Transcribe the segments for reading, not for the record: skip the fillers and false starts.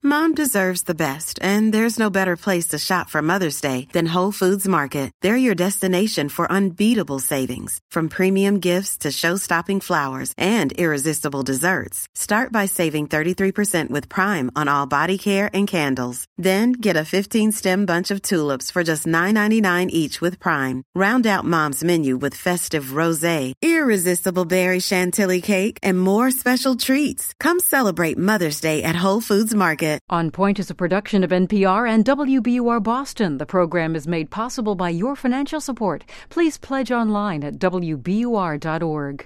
Mom deserves the best, and there's no better place to shop for Mother's Day than Whole Foods Market. They're your destination for unbeatable savings, from premium gifts to show-stopping flowers and irresistible desserts. Start by saving 33% with Prime on all body care and candles. Then get a 15-stem bunch of tulips for just $9.99 each with Prime. Round out Mom's menu with festive rosé, irresistible berry chantilly cake, and more special treats. Come celebrate Mother's Day at Whole Foods Market. On Point is a production of NPR and WBUR Boston. The program is made possible by your financial support. Please pledge online at WBUR.org.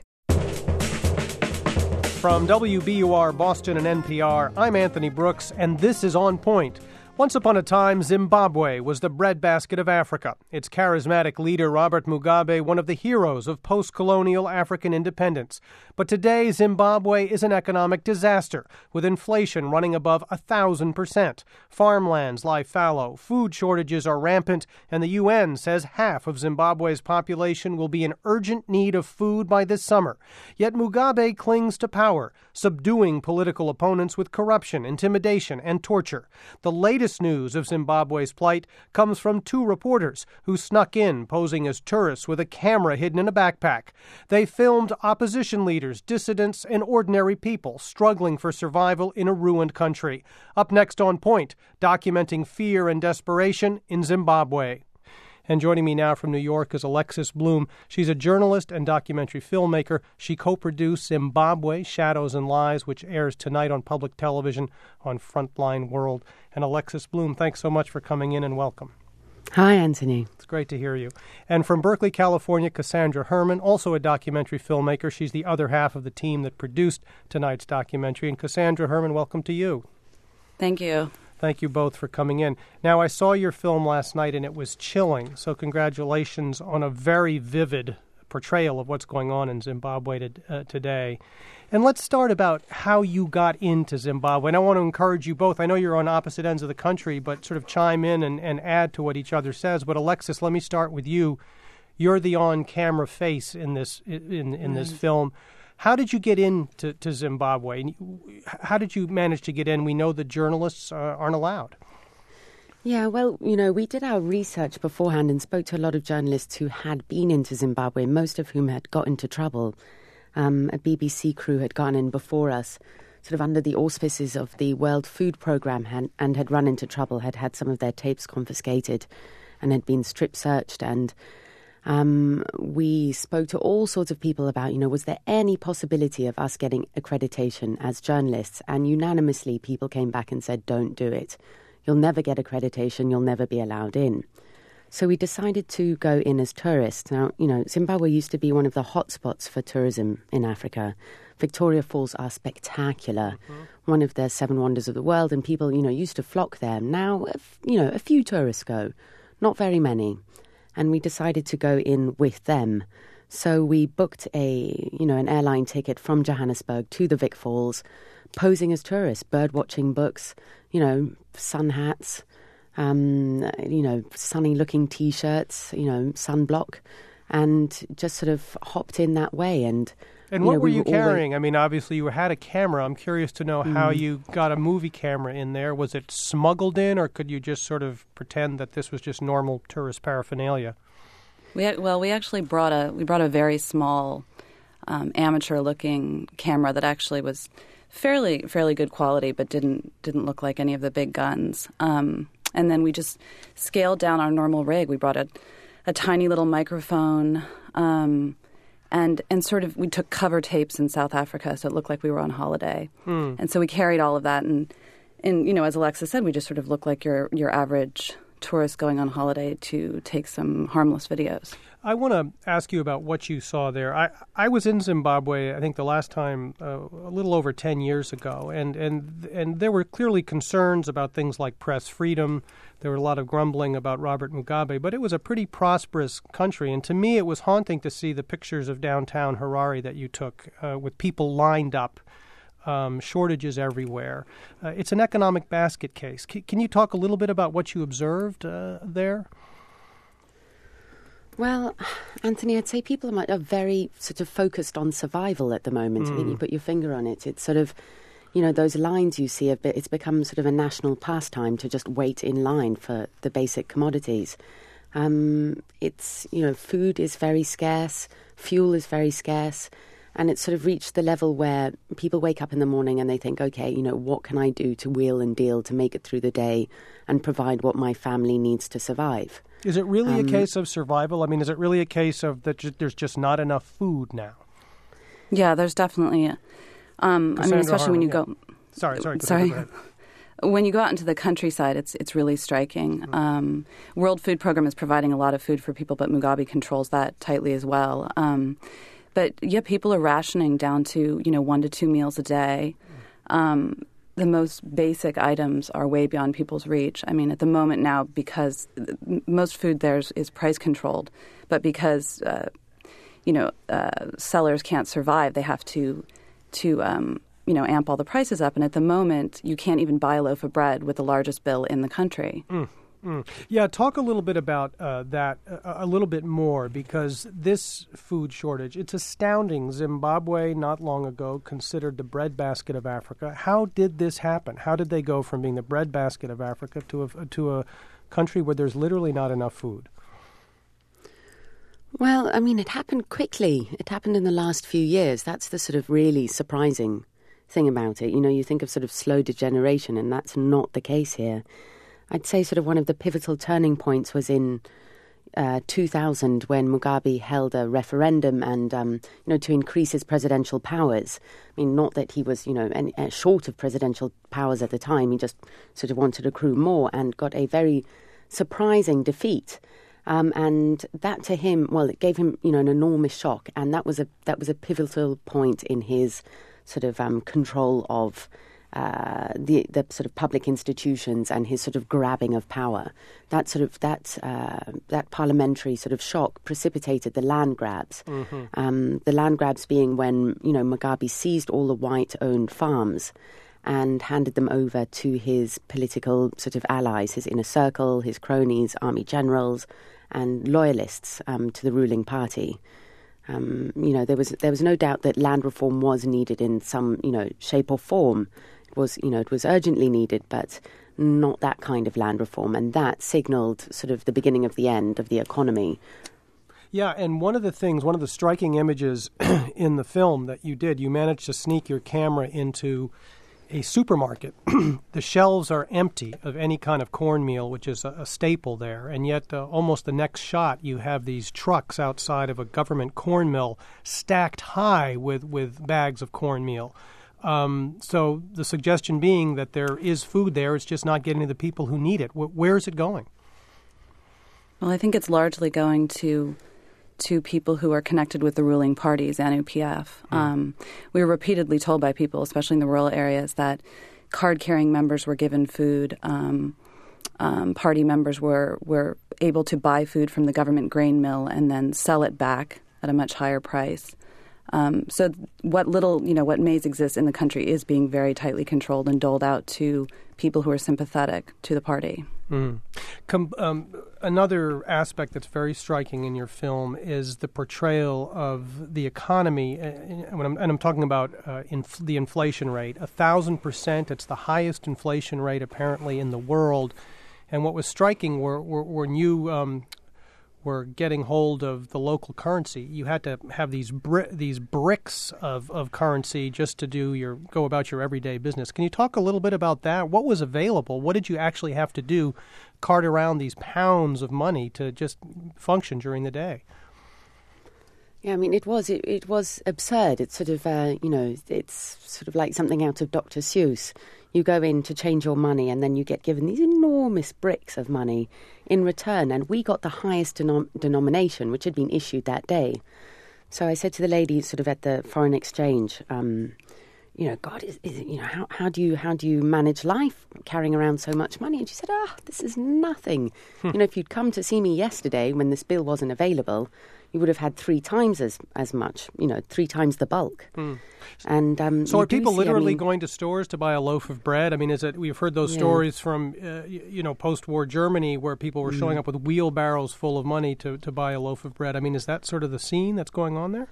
From WBUR Boston and NPR, I'm Anthony Brooks, and this is On Point. Once upon a time, Zimbabwe was the breadbasket of Africa. Its charismatic leader, Robert Mugabe, one of the heroes of post-colonial African independence. But today, Zimbabwe is an economic disaster, with inflation running above 1,000%. Farmlands lie fallow, food shortages are rampant, and the UN says half of Zimbabwe's population will be in urgent need of food by this summer. Yet Mugabe clings to power, subduing political opponents with corruption, intimidation, and torture. The latest news of Zimbabwe's plight comes from two reporters who snuck in posing as tourists with a camera hidden in a backpack. They filmed opposition leaders, dissidents, and ordinary people struggling for survival in a ruined country. Up next on Point, documenting fear and desperation in Zimbabwe. And joining me now from New York is Alexis Bloom. She's a journalist and documentary filmmaker. She co-produced Zimbabwe, Shadows and Lies, which airs tonight on public television on Frontline World. And Alexis Bloom, thanks so much for coming in and welcome. Hi, Anthony. It's great to hear you. And from Berkeley, California, Cassandra Herman, also a documentary filmmaker. She's the other half of the team that produced tonight's documentary. And Cassandra Herman, welcome to you. Thank you. Thank you both for coming in. Now, I saw your film last night, and it was chilling, so congratulations on a very vivid portrayal of what's going on in Zimbabwe today. And let's start about how you got into Zimbabwe. And I want to encourage you both. I know you're on opposite ends of the country, but sort of chime in and add to what each other says. But Alexis, let me start with you. You're the on-camera face in this this film. How did you get into Zimbabwe? How did you manage to get in? We know that journalists aren't allowed. Yeah, well, we did our research beforehand and spoke to a lot of journalists who had been into Zimbabwe, most of whom had got into trouble. A BBC crew had gone in before us, sort of under the auspices of the World Food Programme, and had run into trouble, had had some of their tapes confiscated and had been strip searched. And we spoke to all sorts of people about, was there any possibility of us getting accreditation as journalists? And unanimously, people came back and said, don't do it. You'll never get accreditation. You'll never be allowed in. So we decided to go in as tourists. Now, Zimbabwe used to be one of the hotspots for tourism in Africa. Victoria Falls are spectacular, one of the seven wonders of the world, and people, used to flock there. Now, a few tourists go, not very many. And we decided to go in with them. So we booked an airline ticket from Johannesburg to the Vic Falls, posing as tourists, bird-watching books, sun hats, sunny-looking T-shirts, sunblock, and just sort of hopped in that way. And what were you carrying? I mean, obviously you had a camera. I'm curious to know how you got a movie camera in there. Was it smuggled in, or could you just sort of pretend that this was just normal tourist paraphernalia? We actually brought a very small amateur-looking camera that actually was fairly good quality, but didn't look like any of the big guns. And then we just scaled down our normal rig. We brought a tiny little microphone. And sort of we took cover tapes in South Africa, so it looked like we were on holiday. And so we carried all of that, and as Alexa said, we just sort of looked like your average tourist going on holiday to take some harmless videos. I want to ask you about what you saw there. I was in Zimbabwe, I think the last time a little over 10 years ago, and there were clearly concerns about things like press freedom. There were a lot of grumbling about Robert Mugabe, but it was a pretty prosperous country. And to me, it was haunting to see the pictures of downtown Harare that you took with people lined up, shortages everywhere. It's an economic basket case. Can you talk a little bit about what you observed there? Well, Anthony, I'd say people are very sort of focused on survival at the moment. I think you put your finger on it. It's sort of, those lines you see, it's become sort of a national pastime to just wait in line for the basic commodities. It's, food is very scarce, fuel is very scarce, and it's sort of reached the level where people wake up in the morning and they think, okay, what can I do to wheel and deal to make it through the day and provide what my family needs to survive? Is it really a case of survival? I mean, is it really a case of that there's just not enough food now? Yeah, there's definitely especially when you go... Sorry. When you go out into the countryside, it's really striking. World Food Program is providing a lot of food for people, but Mugabe controls that tightly as well. But people are rationing down to 1 to 2 meals a day. The most basic items are way beyond people's reach. I mean, at the moment now, because most food there is price controlled, but because sellers can't survive, they have to amp all the prices up. And at the moment, you can't even buy a loaf of bread with the largest bill in the country. Yeah, talk a little bit about that a little bit more, because this food shortage, it's astounding. Zimbabwe, not long ago, considered the breadbasket of Africa. How did this happen? How did they go from being the breadbasket of Africa to a country where there's literally not enough food? Well, I mean, it happened quickly. It happened in the last few years. That's the sort of really surprising thing about it. You think of sort of slow degeneration, and that's not the case here. I'd say sort of one of the pivotal turning points was in 2000 when Mugabe held a referendum and, to increase his presidential powers. I mean, not that he was, short of presidential powers at the time. He just sort of wanted to accrue more and got a very surprising defeat. And that to him, it gave him, an enormous shock. And that was a pivotal point in his sort of control of the sort of public institutions and his sort of grabbing of power. That parliamentary sort of shock precipitated the land grabs. The land grabs being when Mugabe seized all the white-owned farms and handed them over to his political sort of allies, his inner circle, his cronies, army generals, and loyalists to the ruling party. There was no doubt that land reform was needed in some shape or form. It was urgently needed, but not that kind of land reform, and that signaled sort of the beginning of the end of the economy. Yeah, and one of the striking images in the film that you did, you managed to sneak your camera into a supermarket. The shelves are empty of any kind of cornmeal, which is a staple there, and yet almost the next shot you have these trucks outside of a government corn mill stacked high with bags of cornmeal. So the suggestion being that there is food there, it's just not getting to the people who need it. Where is it going? Well, I think it's largely going to people who are connected with the ruling party, ZANU-PF. We were repeatedly told by people, especially in the rural areas, that card-carrying members were given food. Party members were able to buy food from the government grain mill and then sell it back at a much higher price. So what maize exists in the country is being very tightly controlled and doled out to people who are sympathetic to the party. Another aspect that's very striking in your film is the portrayal of the economy, and I'm talking about the inflation rate. 1,000%, it's the highest inflation rate apparently in the world. And what was striking were when you were getting hold of the local currency, you had to have these bricks of currency just to go about your everyday business. Can you talk a little bit about that? What was available? What did you actually have to do, cart around these pounds of money to just function during the day? Yeah, I mean, it was absurd. It's sort of, it's sort of like something out of Dr. Seuss. You go in to change your money and then you get given these enormous bricks of money in return. And we got the highest denomination, which had been issued that day. So I said to the lady sort of at the foreign exchange, God, how do you manage life carrying around so much money? And she said, this is nothing. If you'd come to see me yesterday when this bill wasn't available, you would have had 3 times as much, 3 times the bulk. And so are people literally going to stores to buy a loaf of bread? I mean, we've heard those stories from, post-war Germany where people were showing up with wheelbarrows full of money to buy a loaf of bread. I mean, is that sort of the scene that's going on there?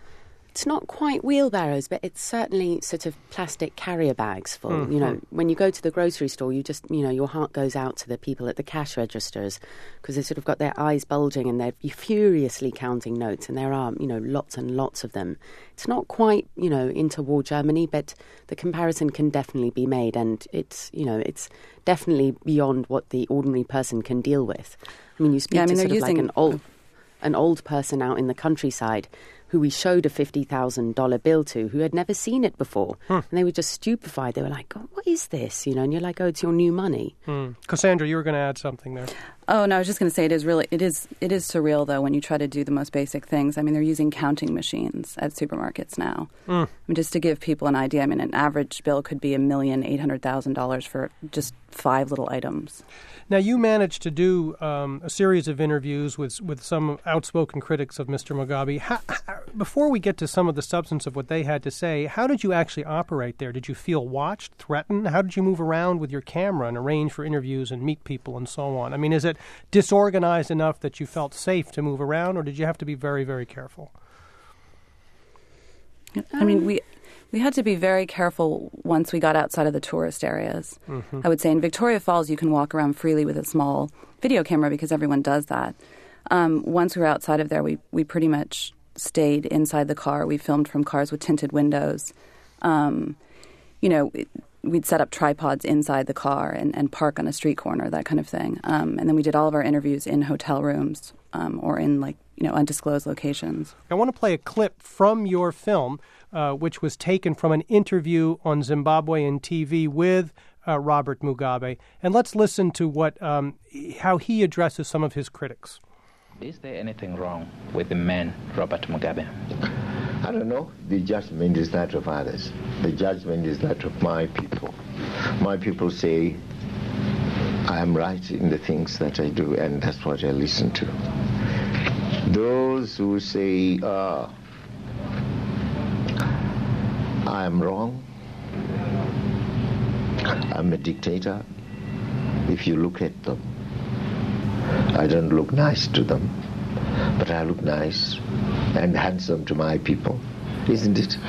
It's not quite wheelbarrows, but it's certainly sort of plastic carrier bags full. Mm-hmm. You know, when you go to the grocery store, you just, you know, your heart goes out to the people at the cash registers because they've sort of got their eyes bulging and they're furiously counting notes, and there are, you know, lots and lots of them. It's not quite, you know, interwar Germany, but the comparison can definitely be made, and it's, you know, it's definitely beyond what the ordinary person can deal with. I mean, you speak to sort of like an old person out in the countryside who we showed a $50,000 bill to, who had never seen it before. And they were just stupefied. They were like, oh, what is this? You know, and you're like, oh, it's your new money. Cassandra, you were going to add something there. Oh, no, I was just going to say it is surreal, though, when you try to do the most basic things. I mean, they're using counting machines at supermarkets now. I mean, just to give people an idea, I mean, an average bill could be $1,800,000 for just 5 little items. Now, you managed to do a series of interviews with some outspoken critics of Mr. Mugabe. Before we get to some of the substance of what they had to say, how did you actually operate there? Did you feel watched, threatened? How did you move around with your camera and arrange for interviews and meet people and so on? I mean, is it disorganized enough that you felt safe to move around, or did you have to be very, very careful? I mean, we had to be very careful once we got outside of the tourist areas. I would say in Victoria Falls, you can walk around freely with a small video camera because everyone does that. Once we were outside of there, we pretty much stayed inside the car. We filmed from cars with tinted windows. You know, we'd set up tripods inside the car and park on a street corner, that kind of thing. And then we did all of our interviews in hotel rooms or in, like, you know, undisclosed locations. I want to play a clip from your film, which was taken from an interview on Zimbabwean TV with Robert Mugabe. And let's listen to how he addresses some of his critics. Is there anything wrong with the man, Robert Mugabe? I don't know. The judgment is that of others. The judgment is that of my people. My people say I am right in the things that I do, and that's what I listen to. Those who say I am wrong, I'm a dictator, if you look at them, I don't look nice to them, but I look nice and handsome to my people, isn't it?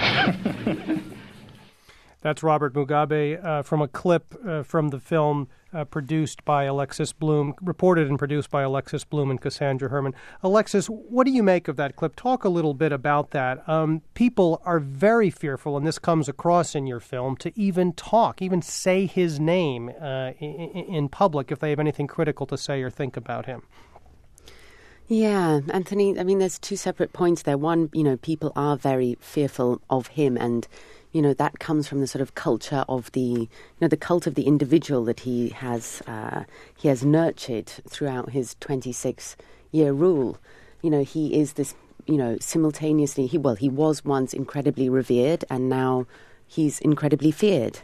That's Robert Mugabe from a clip from the film produced by Alexis Bloom, reported and produced by Alexis Bloom and Cassandra Herman. Alexis, what do you make of that clip? Talk a little bit about that. People are very fearful, and this comes across in your film, to even talk, even say his name in public if they have anything critical to say or think about him. Yeah, Anthony, I mean, there's two separate points there. One, you know, people are very fearful of him, and you know, that comes from the sort of culture of the cult of the individual that he has nurtured throughout his 26-year rule. You know, he is this, you know, simultaneously, he was once incredibly revered, and now he's incredibly feared.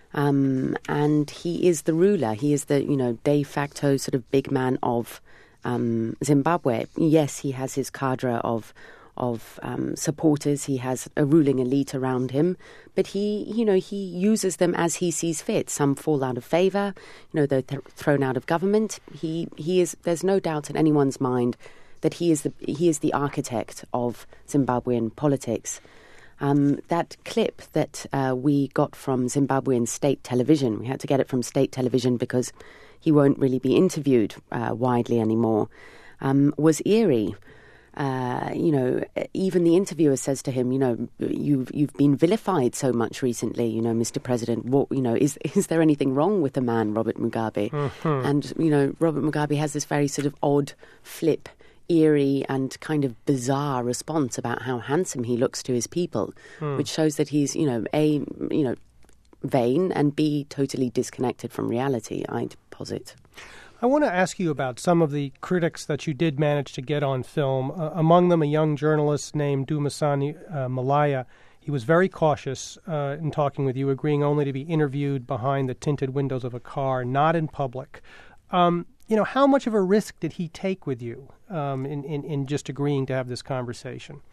And he is the ruler. He is the, you know, de facto sort of big man of Zimbabwe. Yes, he has his cadre of supporters. He has a ruling elite around him, but he uses them as he sees fit. Some fall out of favor, you know, they're thrown out of government. He is. There's no doubt in anyone's mind that he is the architect of Zimbabwean politics. That clip that we got from Zimbabwean state television, we had to get it from state television because he won't really be interviewed widely anymore, was eerie. You know, even the interviewer says to him, you know, you've been vilified so much recently, you know, Mr. President. What, you know, is there anything wrong with the man, Robert Mugabe? And, you know, Robert Mugabe has this very sort of odd, flip, eerie and kind of bizarre response about how handsome he looks to his people, which shows that he's, you know, A, you know, vain, and B, totally disconnected from reality, I'd posit. I want to ask you about some of the critics that you did manage to get on film. Among them, a young journalist named Dumisani Malaya. He was very cautious in talking with you, agreeing only to be interviewed behind the tinted windows of a car, not in public. You know, how much of a risk did he take with you in just agreeing to have this conversation?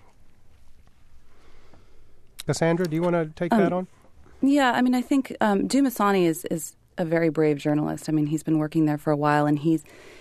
Cassandra, do you want to take that on? Yeah, I mean, I think Dumisani is a very brave journalist. I mean, he's been working there for a while, and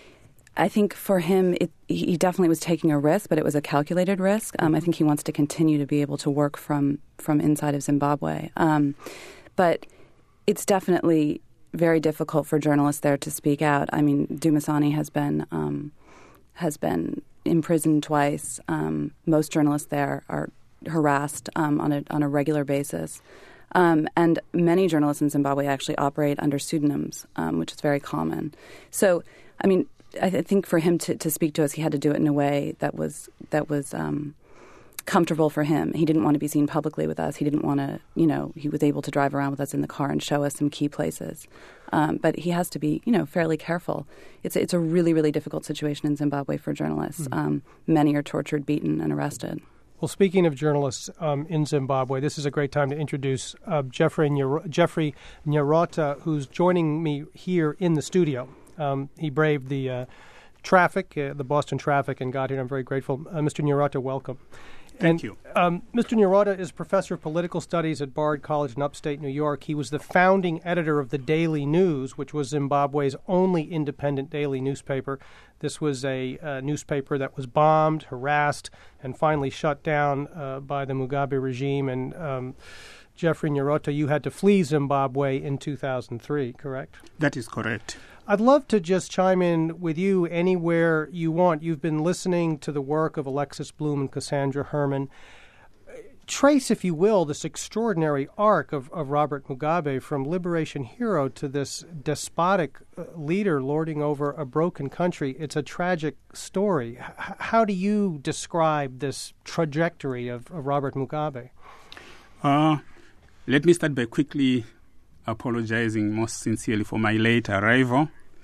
I think for him, he definitely was taking a risk, but it was a calculated risk. I think he wants to continue to be able to work from inside of Zimbabwe. But it's definitely very difficult for journalists there to speak out. I mean, Dumasani has been imprisoned twice. Most journalists there are harassed on a regular basis. And many journalists in Zimbabwe actually operate under pseudonyms, which is very common. So, I mean, I think for him to speak to us, he had to do it in a way that was comfortable for him. He didn't want to be seen publicly with us. He didn't want to, he was able to drive around with us in the car and show us some key places. But he has to be, fairly careful. It's a really, really difficult situation in Zimbabwe for journalists. Many are tortured, beaten, and arrested. Well, speaking of journalists in Zimbabwe, this is a great time to introduce Jeffrey Nyarota, who's joining me here in the studio. He braved the traffic, the Boston traffic, and got here. I'm very grateful. Mr. Nyarota, welcome. Thank you. Mr. Nyarota is professor of political studies at Bard College in upstate New York. He was the founding editor of the Daily News, which was Zimbabwe's only independent daily newspaper. This was a newspaper that was bombed, harassed, and finally shut down by the Mugabe regime. And Jeffrey Nyarota, you had to flee Zimbabwe in 2003, correct? That is correct. I'd love to just chime in with you anywhere you want. You've been listening to the work of Alexis Bloom and Cassandra Herman. Trace, if you will, this extraordinary arc of Robert Mugabe from liberation hero to this despotic leader lording over a broken country. It's a tragic story. How do you describe this trajectory of Robert Mugabe? Let me start by quickly apologizing most sincerely for my late arrival.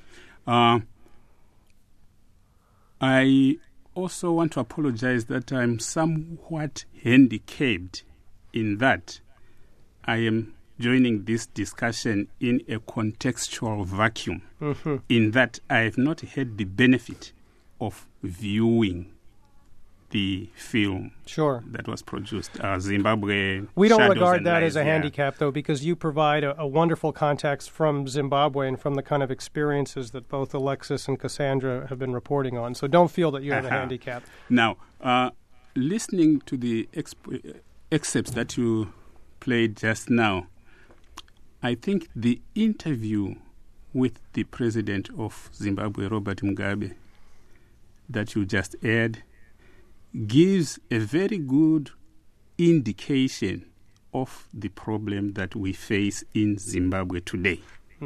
I also want to apologize that I'm somewhat handicapped in that I am joining this discussion in a contextual vacuum, in that I have not had the benefit of viewing the film that was produced, Zimbabwe. We don't regard that as a handicap, though, because you provide a wonderful context from Zimbabwe and from the kind of experiences that both Alexis and Cassandra have been reporting on. So don't feel that you have a handicap. Now, listening to the excerpts that you played just now, I think the interview with the president of Zimbabwe, Robert Mugabe, that you just aired, gives a very good indication of the problem that we face in Zimbabwe today,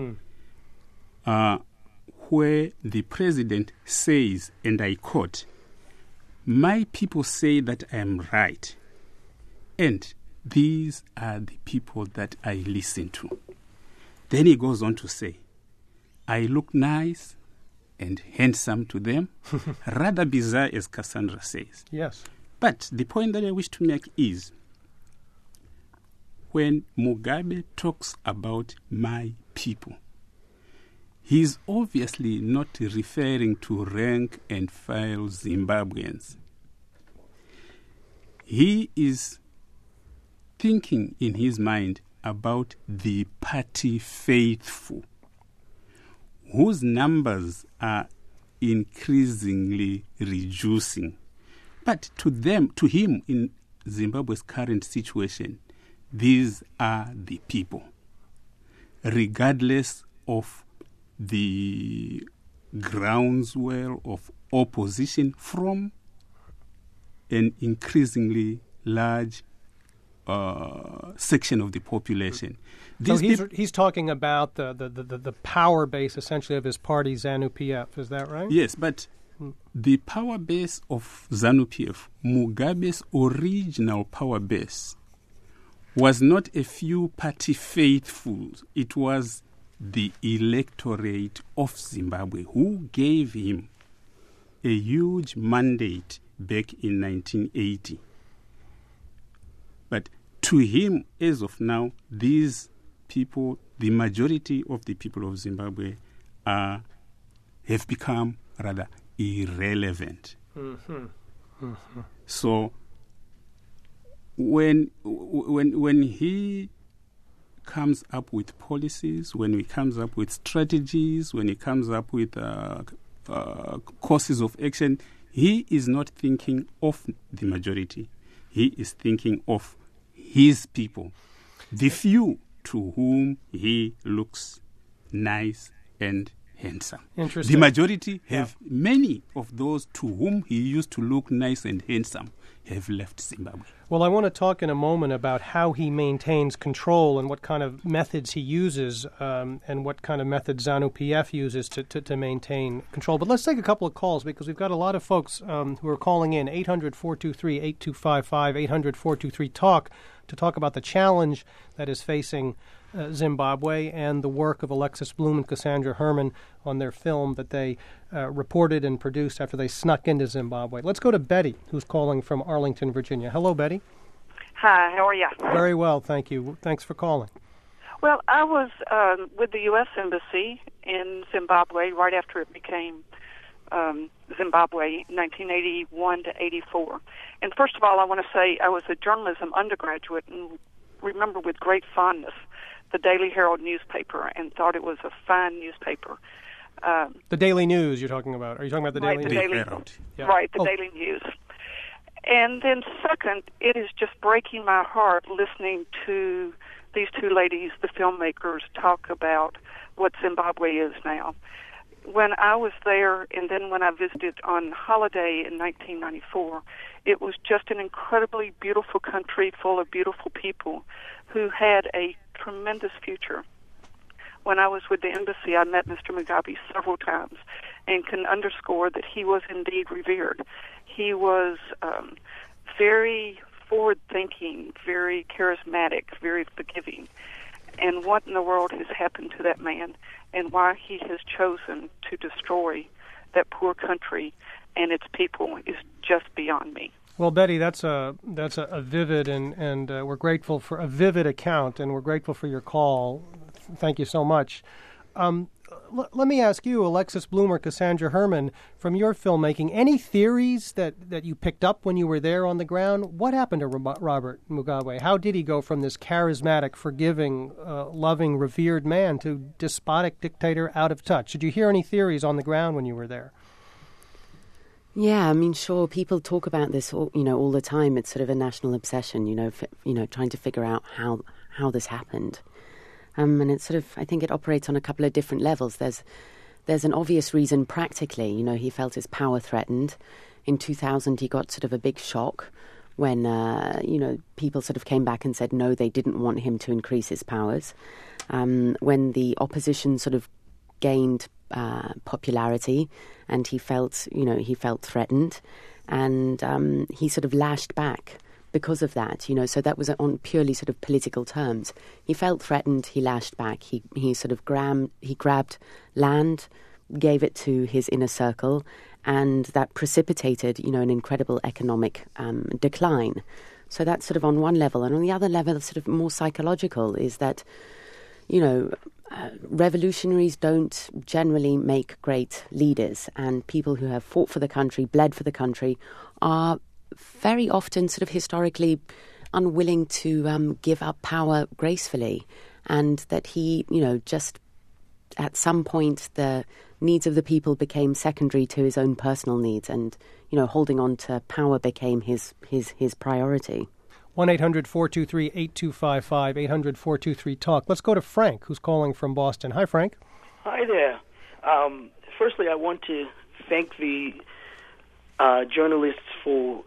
where the president says, and I quote, "My people say that I am right, and these are the people that I listen to." Then he goes on to say, "I look nice and handsome to them," rather bizarre, as Cassandra says. Yes. But the point that I wish to make is, when Mugabe talks about my people, he's obviously not referring to rank and file Zimbabweans. He is thinking in his mind about the party faithful, whose numbers are increasingly reducing. But to him, in Zimbabwe's current situation, these are the people, regardless of the groundswell of opposition from an increasingly large section of the population. So he's talking about the power base, essentially, of his party, ZANU-PF. Is that right? Yes, but the power base of ZANU-PF, Mugabe's original power base, was not a few party faithfuls. It was the electorate of Zimbabwe who gave him a huge mandate back in 1980. But to him, as of now, these people, the majority of the people of Zimbabwe, have become rather irrelevant. So when he comes up with policies, when he comes up with strategies, when he comes up with courses of action, he is not thinking of the majority. He is thinking of his people, the few to whom he looks nice and handsome. Interesting. The majority have many of those to whom he used to look nice and handsome have left Zimbabwe. Well, I want to talk in a moment about how he maintains control and what kind of methods he uses and what kind of methods ZANU-PF uses to maintain control. But let's take a couple of calls because we've got a lot of folks who are calling in, 800-423-8255, 800-423-TALK, to talk about the challenge that is facing Zimbabwe and the work of Alexis Bloom and Cassandra Herman on their film that they reported and produced after they snuck into Zimbabwe. Let's go to Betty, who's calling from Arlington, Virginia. Hello, Betty. Hi, how are you? Very well, thank you. Thanks for calling. Well, I was with the U.S. Embassy in Zimbabwe right after it became Zimbabwe, 1981 to 84. And first of all, I want to say I was a journalism undergraduate and remember with great fondness the Daily Herald newspaper and thought it was a fine newspaper. The Daily News you're talking about. Are you talking about the Daily News? Herald. Yeah. Right, the Daily News. And then second, it is just breaking my heart listening to these two ladies, the filmmakers, talk about what Zimbabwe is now. When I was there and then when I visited on holiday in 1994, it was just an incredibly beautiful country full of beautiful people who had a tremendous future. When I was with the embassy, I met Mr. Mugabe several times and can underscore that he was indeed revered. He was very forward-thinking, very charismatic, very forgiving. And what in the world has happened to that man and why he has chosen to destroy that poor country and its people is just beyond me. Well, Betty, that's a vivid and we're grateful for a vivid account, and we're grateful for your call. Thank you so much. Let me ask you, Alexis Bloom or Cassandra Herman, from your filmmaking, any theories that you picked up when you were there on the ground? What happened to Robert Mugabe? How did he go from this charismatic, forgiving, loving, revered man to despotic dictator out of touch? Did you hear any theories on the ground when you were there? Yeah, I mean, sure, people talk about this, all the time. It's sort of a national obsession, trying to figure out how this happened. And it's sort of, I think it operates on a couple of different levels. There's an obvious reason practically, he felt his power threatened. In 2000, he got sort of a big shock when, people sort of came back and said, no, they didn't want him to increase his powers. When the opposition sort of gained popularity and he felt threatened, and he sort of lashed back because of that, so that was on purely sort of political terms. He felt threatened, he lashed back, he sort of grabbed land, gave it to his inner circle, and that precipitated, an incredible economic decline. So that's sort of on one level. And on the other level, sort of more psychological, is that, revolutionaries don't generally make great leaders, and people who have fought for the country, bled for the country, are very often sort of historically unwilling to give up power gracefully, and that he, just at some point the needs of the people became secondary to his own personal needs, and, holding on to power became his priority. 1-800-423-8255, 800-423-TALK. Let's go to Frank, who's calling from Boston. Hi, Frank. Hi there. Firstly, I want to thank the journalists for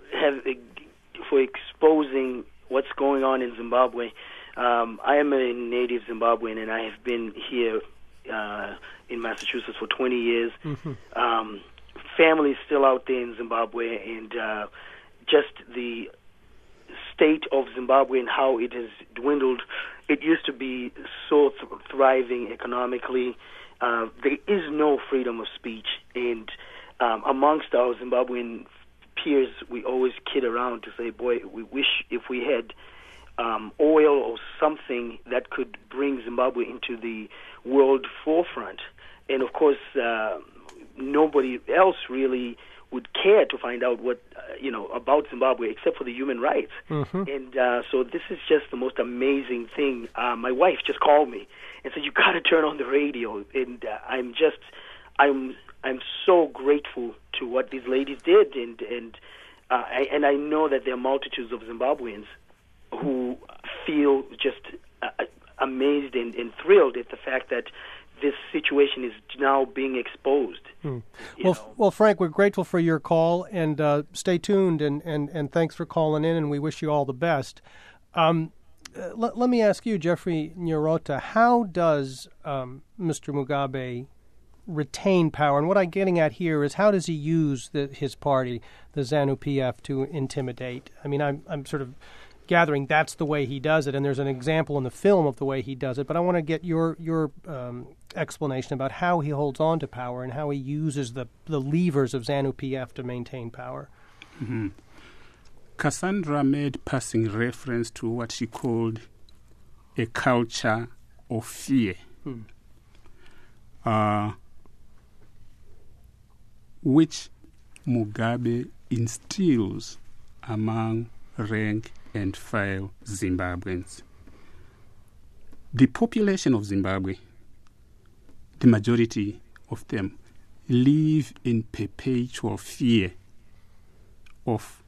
exposing what's going on in Zimbabwe. I am a native Zimbabwean, and I have been here in Massachusetts for 20 years. Mm-hmm. Family is still out there in Zimbabwe, and just the state of Zimbabwe and how it has dwindled. It used to be so thriving economically. There is no freedom of speech, and amongst our Zimbabwean peers, we always kid around to say, boy, we wish if we had oil or something that could bring Zimbabwe into the world forefront. And of course, nobody else really would care to find out what, about Zimbabwe except for the human rights. Mm-hmm. And so this is just the most amazing thing. My wife just called me and said, you got to turn on the radio. And I'm I'm so grateful to what these ladies did, and I know that there are multitudes of Zimbabweans who feel just amazed and thrilled at the fact that this situation is now being exposed. Well, Frank, we're grateful for your call, and stay tuned, and thanks for calling in, and we wish you all the best. Let me ask you, Jeffrey Nyarota, how does Mr. Mugabe retain power? And what I'm getting at here is, how does he use his party, the ZANU-PF, to intimidate? I mean, I'm sort of gathering that's the way he does it, and there's an example in the film of the way he does it, but I want to get your explanation about how he holds on to power and how he uses the levers of ZANU-PF to maintain power. Mm-hmm. Cassandra made passing reference to what she called a culture of fear, which Mugabe instills among rank and file Zimbabweans. The population of Zimbabwe, the majority of them, live in perpetual fear of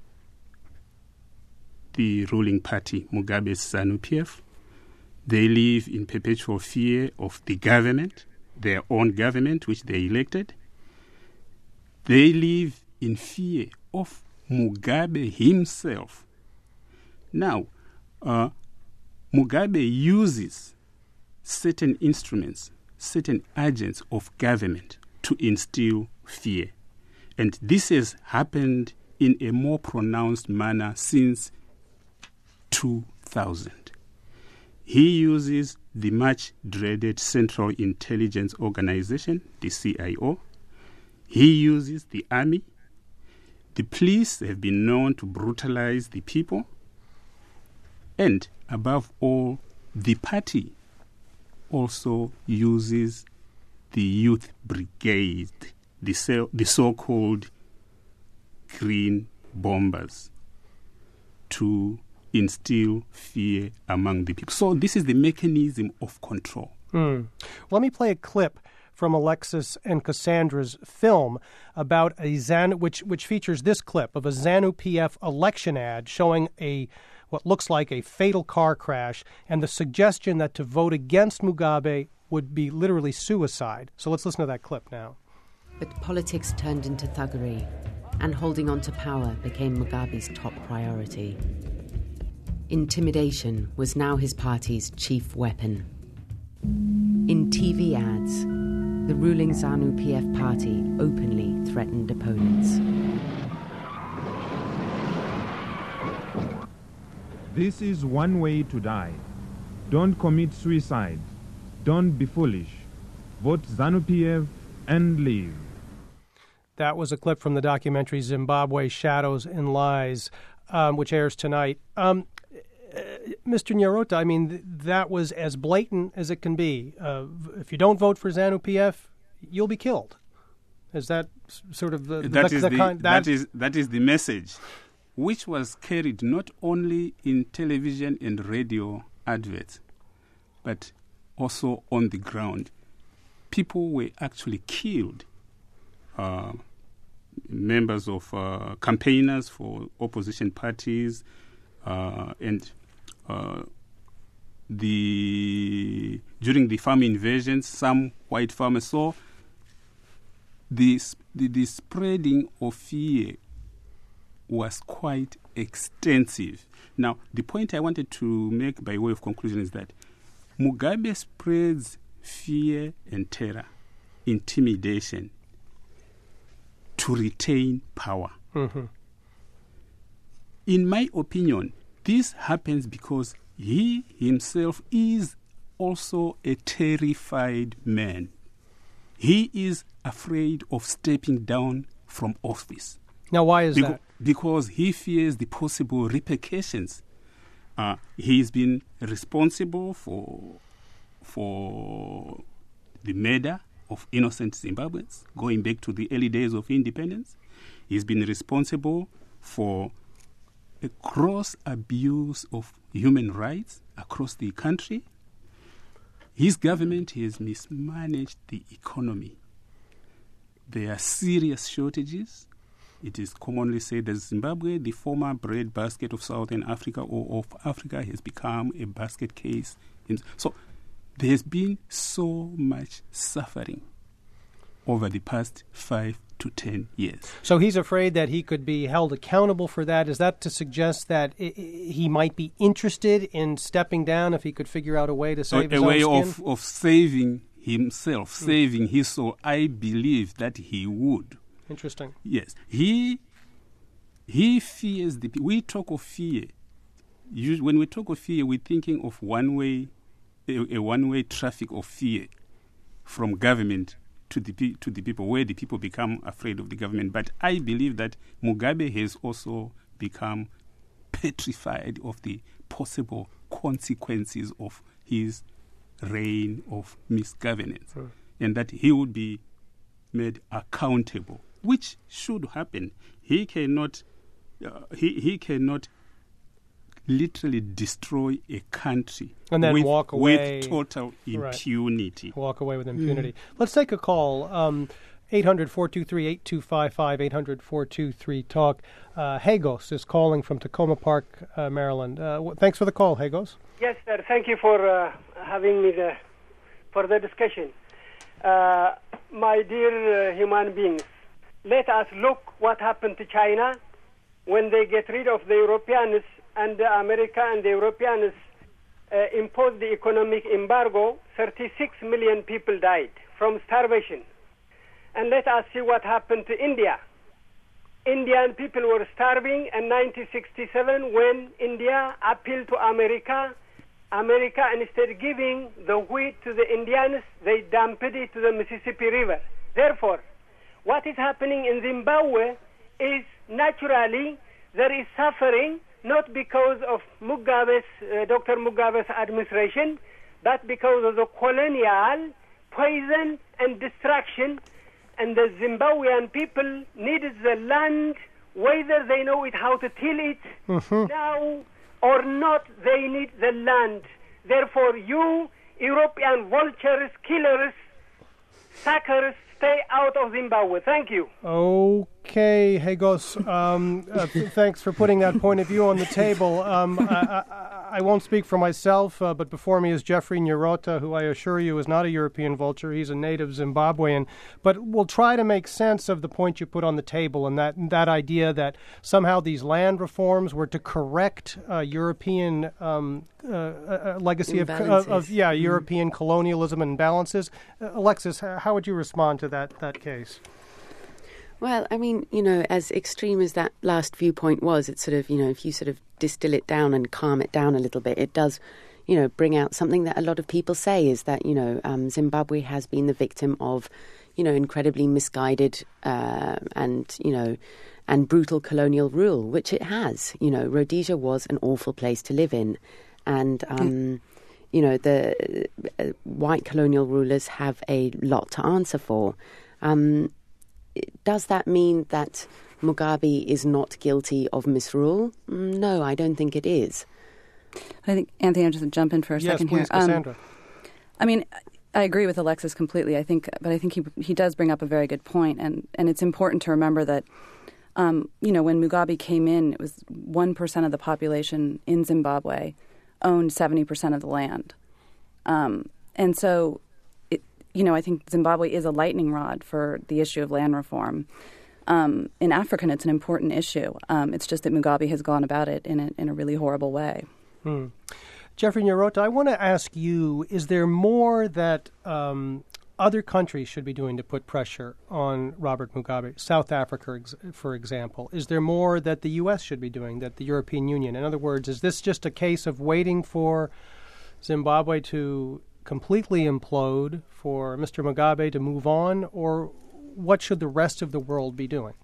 the ruling party, Mugabe's ZANU-PF. They live in perpetual fear of the government, their own government, which they elected. They live in fear of Mugabe himself. Now, Mugabe uses certain instruments, certain agents of government to instill fear. And this has happened in a more pronounced manner since 2000. He uses the much-dreaded Central Intelligence Organization, the CIO. He uses the army. The police have been known to brutalize the people. And, above all, the party also uses the youth brigade, the so-called green bombers, to instill fear among the people. So this is the mechanism of control. Let me play a clip from Alexis and Cassandra's film about a ZANU, which features this clip of a ZANU-PF election ad showing what looks like a fatal car crash and the suggestion that to vote against Mugabe would be literally suicide. So let's listen to that clip now. But politics turned into thuggery, and holding on to power became Mugabe's top priority. Intimidation was now his party's chief weapon. In TV ads, the ruling ZANU-PF party openly threatened opponents. This is one way to die. Don't commit suicide. Don't be foolish. Vote ZANU-PF and leave. That was a clip from the documentary Zimbabwe Shadows and Lies, which airs tonight. Mr. Nyarota, I mean, that was as blatant as it can be. If you don't vote for ZANU-PF, you'll be killed. Is that sort of that is the message, which was carried not only in television and radio adverts, but also on the ground. People were actually killed. Members of campaigners for opposition parties and during the farm invasions, some white farmers saw the spreading of fear was quite extensive. Now, the point I wanted to make by way of conclusion is that Mugabe spreads fear and terror, intimidation, to retain power. Mm-hmm. In my opinion, this happens because he himself is also a terrified man. He is afraid of stepping down from office. Now, why is that? Because he fears the possible repercussions. He's been responsible for the murder of innocent Zimbabweans, going back to the early days of independence. He's been responsible for a gross abuse of human rights across the country. His government has mismanaged the economy. there are serious shortages. It is commonly said that Zimbabwe, the former breadbasket of Southern Africa or of Africa, has become a basket case. So there has been so much suffering over the past 5 to 10 years. So he's afraid that he could be held accountable for that. Is that to suggest that he might be interested in stepping down if he could figure out a way to save his own skin? A way of saving himself, saving his soul. I believe that he would. Interesting. Yes. He fears we talk of fear. When we talk of fear, we're thinking of a one-way traffic of fear from government to the people, where the people become afraid of the government. But I believe that Mugabe has also become petrified of the possible consequences of his reign of misgovernance, and that he would be made accountable, which should happen. He cannot literally destroy a country and then walk away with total impunity. Right. Walk away with impunity. Let's take a call. 800-423-8255, 800-423-TALK. Hagos is calling from Tacoma Park, Maryland. Thanks for the call, Hagos. Yes, sir. Thank you for having me for the discussion. My dear human beings, let us look what happened to China when they get rid of the Europeans, and America and the Europeans imposed the economic embargo. 36 million people died from starvation. And let us see what happened to India. Indian people were starving in 1967 when India appealed to America. America, instead giving the wheat to the Indians, they dumped it to the Mississippi River. Therefore, what is happening in Zimbabwe is naturally there is suffering, not because of Dr. Mugabe's administration, but because of the colonial poison and destruction. And the Zimbabwean people needed the land, whether they know it, how to till it now or not, they need the land. Therefore, you European vultures, killers, suckers, stay out of Zimbabwe. Thank you. Okay, Hagos. Thanks for putting that point of view on the table. I won't speak for myself, but before me is Jeffrey Nyarota, who I assure you is not a European vulture. He's a native Zimbabwean. But we'll try to make sense of the point you put on the table, and that idea that somehow these land reforms were to correct European legacy of European colonialism and imbalances. Alexis, how would you respond to that case? Well, I mean, as extreme as that last viewpoint was, it's sort of, if you sort of distill it down and calm it down a little bit, it does, bring out something that a lot of people say is that, Zimbabwe has been the victim of, incredibly misguided and brutal colonial rule, which it has. Rhodesia was an awful place to live in. And, the white colonial rulers have a lot to answer for. Does that mean that Mugabe is not guilty of misrule? No, I don't think it is. I think, Anthony, I'll just jump in for a second here. Yes, please, Cassandra. I mean, I agree with Alexis completely. I think he does bring up a very good point, and it's important to remember that, when Mugabe came in, it was 1% of the population in Zimbabwe owned 70% of the land. And so, I think Zimbabwe is a lightning rod for the issue of land reform. In Africa, it's an important issue. It's just that Mugabe has gone about it in a really horrible way. Jeffrey Nyarota, I want to ask you, is there more that other countries should be doing to put pressure on Robert Mugabe? South Africa, for example. Is there more that the U.S. should be doing, that the European Union? In other words, is this just a case of waiting for Zimbabwe to completely implode, for Mr. Mugabe to move on, or what should the rest of the world be doing?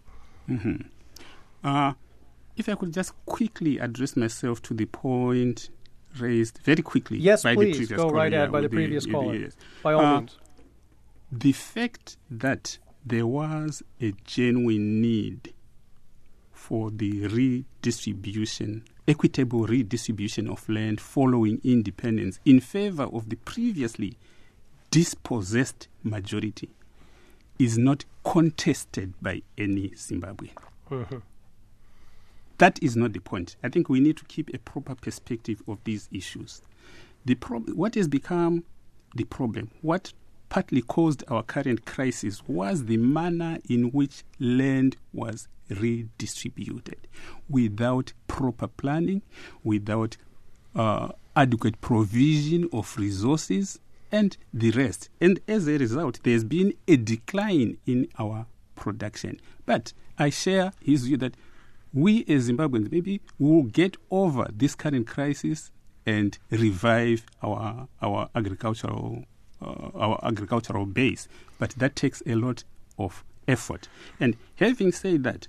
If I could just quickly address myself to the point raised very quickly by the previous caller. Go right ahead by the previous caller. Yes. By all means. The fact that there was a genuine need for the equitable redistribution of land following independence in favor of the previously dispossessed majority is not contested by any Zimbabwean. Mm-hmm. That is not the point. I think we need to keep a proper perspective of these issues. What has become the problem, what partly caused our current crisis, was the manner in which land was redistributed without proper planning, without adequate provision of resources, and the rest. And as a result, there's been a decline in our production. But I share his view that we as Zimbabweans maybe will get over this current crisis and revive our agricultural base. But that takes a lot of effort. And having said that,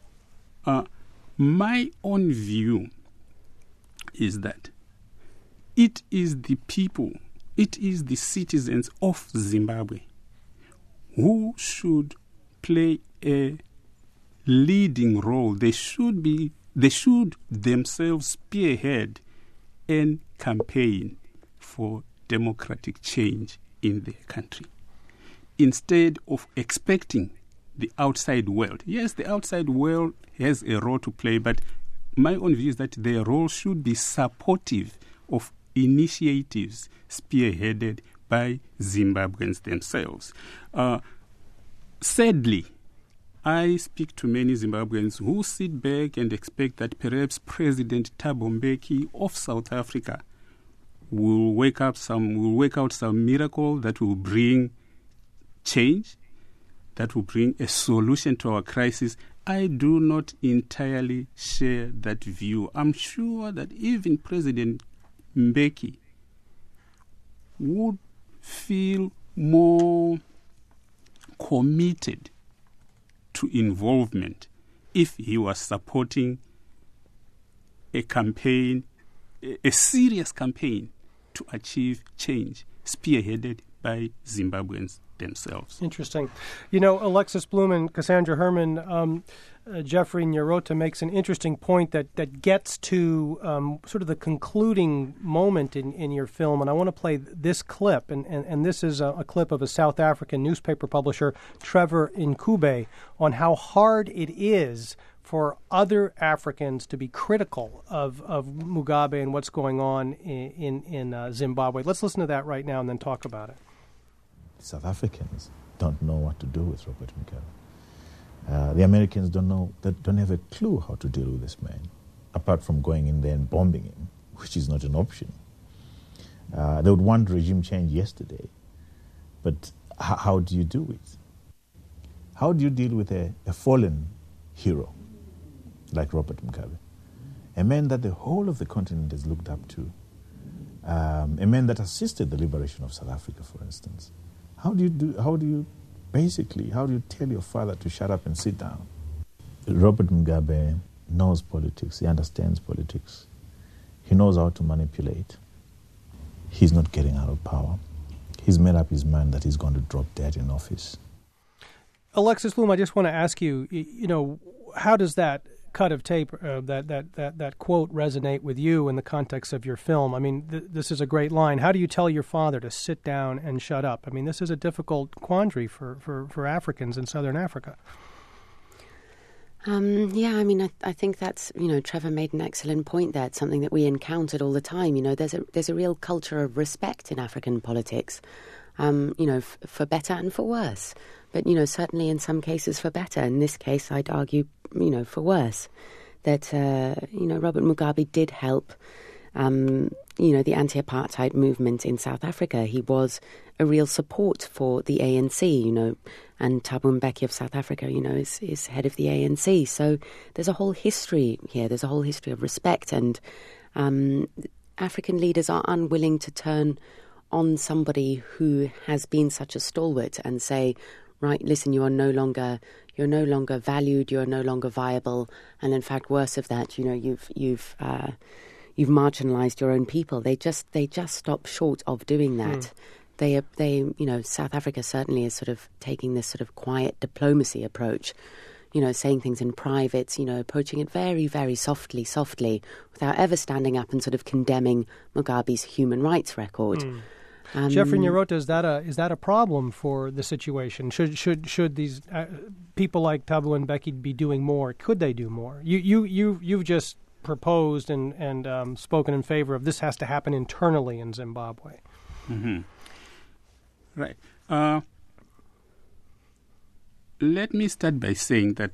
my own view is that it is the people, it is the citizens of Zimbabwe who should play a leading role. They should themselves spearhead and campaign for democratic change in their country, instead of expecting the outside world. Yes, the outside world has a role to play, but my own view is that their role should be supportive of initiatives spearheaded by Zimbabweans themselves. Sadly, I speak to many Zimbabweans who sit back and expect that perhaps President Thabo Mbeki of South Africa will work out some miracle that will bring change, that will bring a solution to our crisis. I do not entirely share that view. I'm sure that even President Mbeki would feel more committed to involvement if he was supporting a campaign, a serious campaign to achieve change, spearheaded by Zimbabweans themselves. Interesting. You know, Alexis Bloom and Cassandra Herman, Jeffrey Nyarota makes an interesting point that gets to sort of the concluding moment in your film. And I want to play this clip. And this is a clip of a South African newspaper publisher, Trevor Ncube, on how hard it is for other Africans to be critical of Mugabe and what's going on in Zimbabwe. Let's listen to that right now and then talk about it. South Africans don't know what to do with Robert Mugabe. The Americans don't have a clue how to deal with this man, apart from going in there and bombing him, which is not an option. They would want regime change yesterday, but how do you do it? How do you deal with a fallen hero like Robert Mugabe, a man that the whole of the continent has looked up to, a man that assisted the liberation of South Africa, for instance? How do you tell your father to shut up and sit down? Robert Mugabe knows politics. He understands politics. He knows how to manipulate. He's not getting out of power. He's made up his mind that he's going to drop dead in office. Alexis Bloom, I just want to ask you, how does that cut of tape, that quote resonate with you in the context of your film? I mean, this is a great line. How do you tell your father to sit down and shut up? I mean, this is a difficult quandary for Africans in Southern Africa. I think that's, Trevor made an excellent point there. It's something that we encountered all the time. There's a real culture of respect in African politics, for better and for worse. But, certainly in some cases for better. In this case, I'd argue, for worse. That, Robert Mugabe did help, the anti-apartheid movement in South Africa. He was a real support for the ANC, and Thabo Mbeki of South Africa, is head of the ANC. So there's a whole history here. There's a whole history of respect. And African leaders are unwilling to turn on somebody who has been such a stalwart and say, right, listen, you're no longer valued, you're no longer viable, and in fact, worse of that, you've marginalized your own people. They just stop short of doing that. They South Africa certainly is sort of taking this sort of quiet diplomacy approach, saying things in private, approaching it very, very softly, without ever standing up and sort of condemning Mugabe's human rights record. Jeffrey Nyarota, is that a problem for the situation? Should these people like Thabo Mbeki be doing more? Could they do more? You've just proposed and spoken in favor of this has to happen internally in Zimbabwe. Mm-hmm. Right. Let me start by saying that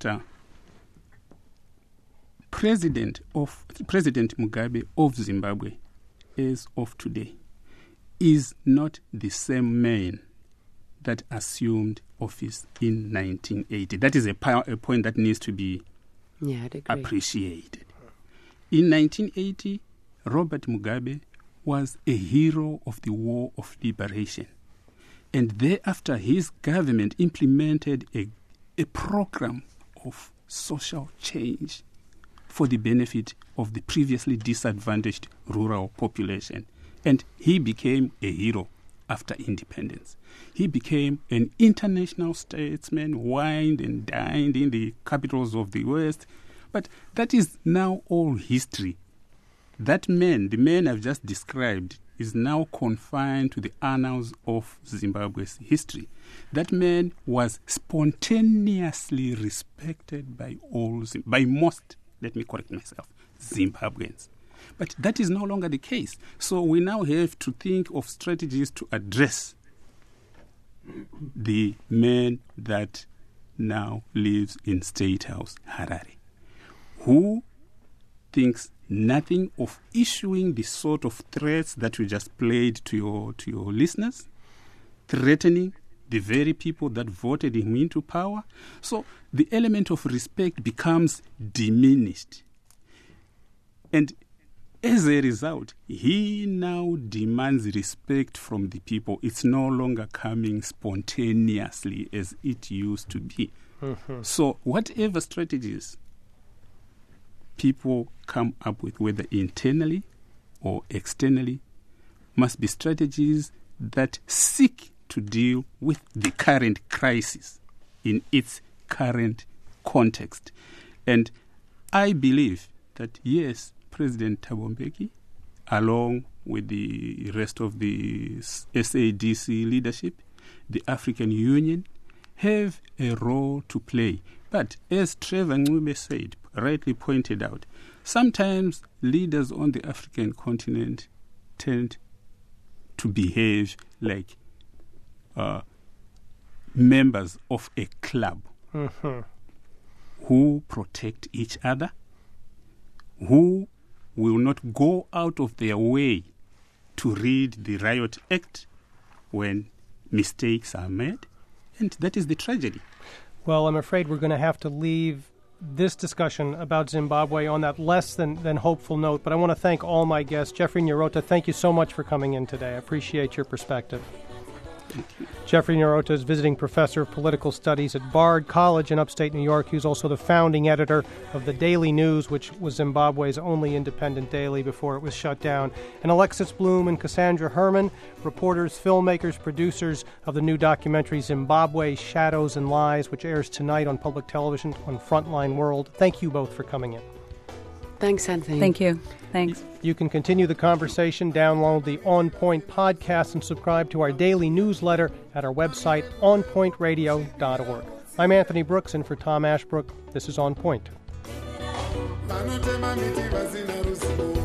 President Mugabe of Zimbabwe, as of today, is not the same man that assumed office in 1980. That is a point that needs to be appreciated. In 1980, Robert Mugabe was a hero of the War of Liberation. And thereafter, his government implemented a program of social change for the benefit of the previously disadvantaged rural population. And he became a hero after independence. He became an international statesman, wined and dined in the capitals of the West. But that is now all history. That man, the man I've just described, is now confined to the annals of Zimbabwe's history. That man was spontaneously respected by most, let me correct myself, Zimbabweans. But that is no longer the case. So we now have to think of strategies to address the man that now lives in State House, Harare, who thinks nothing of issuing the sort of threats that we just played to your listeners, threatening the very people that voted him into power. So the element of respect becomes diminished. And as a result, he now demands respect from the people. It's no longer coming spontaneously as it used to be. Mm-hmm. So whatever strategies people come up with, whether internally or externally, must be strategies that seek to deal with the current crisis in its current context. And I believe that, yes, President Thabo Mbeki, along with the rest of the SADC leadership, the African Union, have a role to play. But as Trevor Ncube said, rightly pointed out, sometimes leaders on the African continent tend to behave like members of a club who protect each other, who will not go out of their way to read the Riot Act when mistakes are made. And that is the tragedy. Well, I'm afraid we're going to have to leave this discussion about Zimbabwe on that less than hopeful note. But I want to thank all my guests. Jeffrey Nyarota, thank you so much for coming in today. I appreciate your perspective. Jeffrey Nyarota is visiting professor of political studies at Bard College in upstate New York. He's also the founding editor of the Daily News, which was Zimbabwe's only independent daily before it was shut down. And Alexis Bloom and Cassandra Herman, reporters, filmmakers, producers of the new documentary Zimbabwe, Shadows and Lies, which airs tonight on public television on Frontline World. Thank you both for coming in. Thanks, Anthony. Thank you. Thanks. You can continue the conversation, download the On Point podcast, and subscribe to our daily newsletter at our website, onpointradio.org. I'm Anthony Brooks, and for Tom Ashbrook, this is On Point.